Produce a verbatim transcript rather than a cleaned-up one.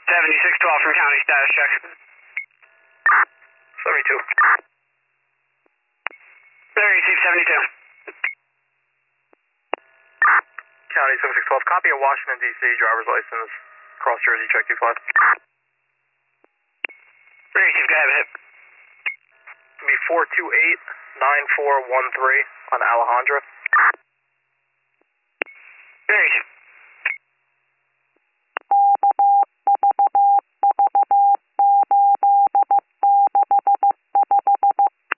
seventy-six twelve from county, status check. seventy-two. There, receive seventy-two. County seventy-six twelve, copy of Washington, D C, driver's license, cross Jersey, check two five. There, receive, go ahead, hit. It'll be four two eight nine four one three on Alejandra.